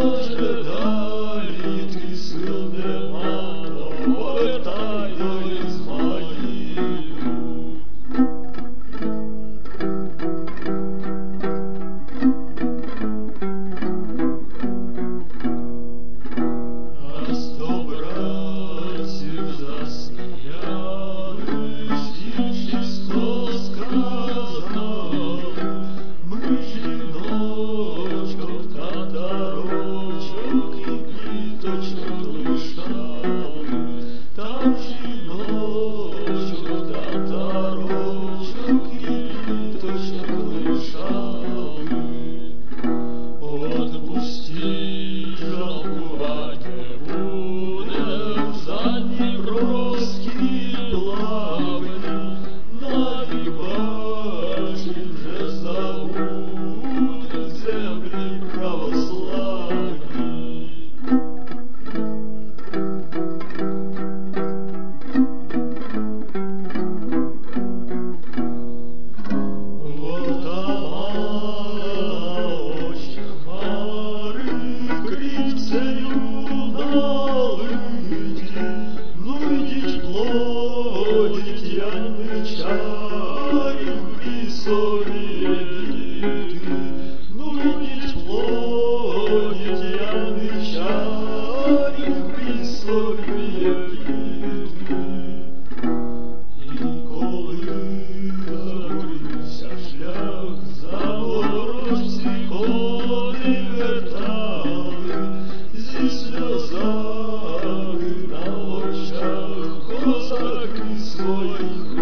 може далі йти сил нема, то повертай до Ізмаїлу. А сто братів засміялись, інші сто сказали: ми жіночок та дарочок і квіточок лишали, там жіночок та дарочок і квіточок лишали. От пусті жалкування буде в Задніпровській плавні, навік бачить вже забудуть землі православні. Ну йдіть, плодіть, яничарів бісові діти, ну йдіть, плодіть, яничарів бісові діти. І коли закрився шлях, запорожці кони вертали зі сльозами на очах козаки своїх